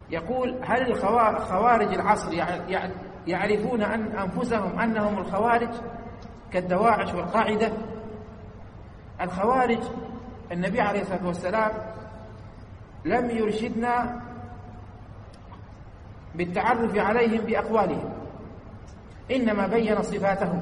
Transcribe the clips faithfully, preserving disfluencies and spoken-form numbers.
يقول: هل خوارج العصر يعرفون أن أنفسهم أنهم الخوارج كالدواعش والقاعدة؟ الخوارج النبي عليه الصلاة والسلام لم يرشدنا بالتعرف عليهم بأقوالهم، إنما بين صفاتهم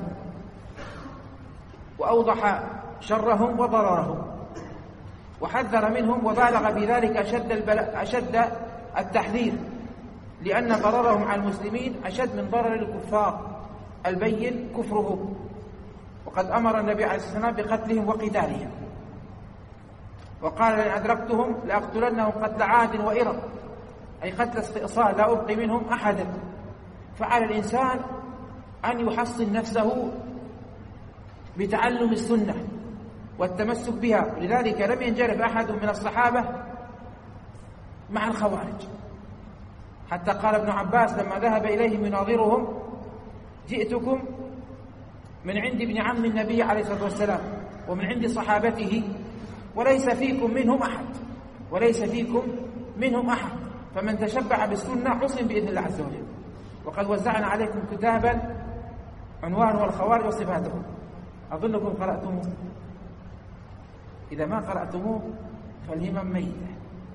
وأوضح شرهم وضررهم وحذر منهم وبالغ في ذلك أشد, أشد التحذير، لأن ضررهم على المسلمين أشد من ضرر الكفار البين كفرهم، وقد أمر النبي عليه الصلاة والسلام بقتلهم وقتالهم، وقال: لئن أدركتهم لأقتلنهم قتل عاد وإرم، أي قتل استئصال، لا أبقي منهم أحدا. فعلى الإنسان أن يحصن نفسه بتعلم السنة والتمسك بها، ولذلك لم ينجرف أحد من الصحابة مع الخوارج، حتى قال ابن عباس لما ذهب إليهم يناظرهم: جئتكم من عند ابن عم النبي عليه الصلاة والسلام ومن عند صحابته وليس فيكم منهم أحد وليس فيكم منهم أحد فمن تشبع بالسنة عصم بإذن الله عز وجل. وقد وزعنا عليكم كتابا عنوانه الخوارج وصفاتهم، أظنكم قرأتموه، إذا ما قرأتموه فالهمم ميتة،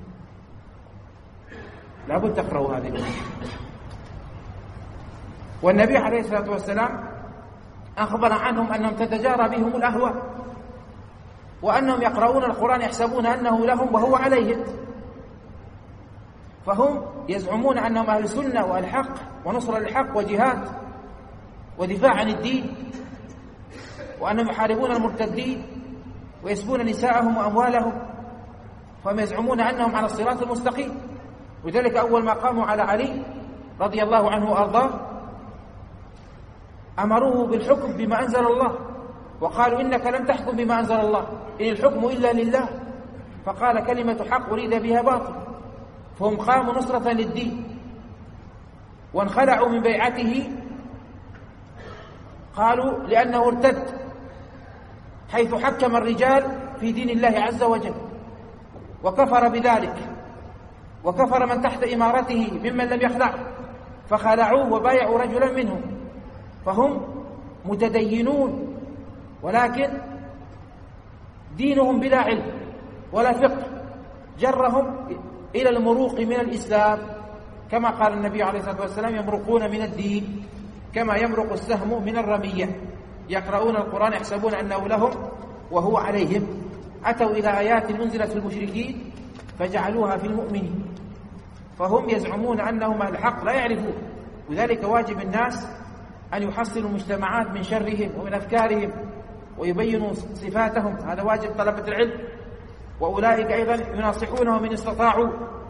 لابد تقرأوا هذه الأمور. والنبي عليه الصلاة والسلام أخبر عنهم أنهم تتجارى بهم الأهواء، وأنهم يقرؤون القرآن يحسبون أنه لهم وهو عليهم، فهم يزعمون أنهم أهل سنة وأهل حق ونصر للحق وجهاد ودفاع عن الدين، وأنهم يحاربون المرتدين ويسبون نساءهم وأموالهم، فهم يزعمون أنهم على الصراط المستقيم. وذلك أول ما قاموا على علي رضي الله عنه وأرضاه أمروه بالحكم بما أنزل الله، وقالوا: إنك لم تحكم بما أنزل الله، إن الحكم إلا لله. فقال: كلمة حق أريد بها باطل. فهم قاموا نصرة للدين وانخلعوا من بيعته، قالوا لأنه ارتد حيث حكم الرجال في دين الله عز وجل، وكفر بذلك، وكفر من تحت إمارته ممن لم يخلع، فخلعوه وبايعوا رجلا منهم. فهم متدينون ولكن دينهم بلا علم ولا فقه جرهم إلى المروق من الإسلام، كما قال النبي عليه الصلاة والسلام: يمرقون من الدين كما يمرق السهم من الرمية، يقرؤون القرآن يحسبون أنه لهم وهو عليهم. أتوا إلى آيات منزلت في المشركين فجعلوها في المؤمنين، فهم يزعمون أنهم أهل الحق لا يعرفون. وذلك واجب الناس أن يحصلوا المجتمعات من شرهم ومن أفكارهم ويبينوا صفاتهم، هذا واجب طلبة العلم، وأولئك أيضا يناصحونهم إن استطاعوا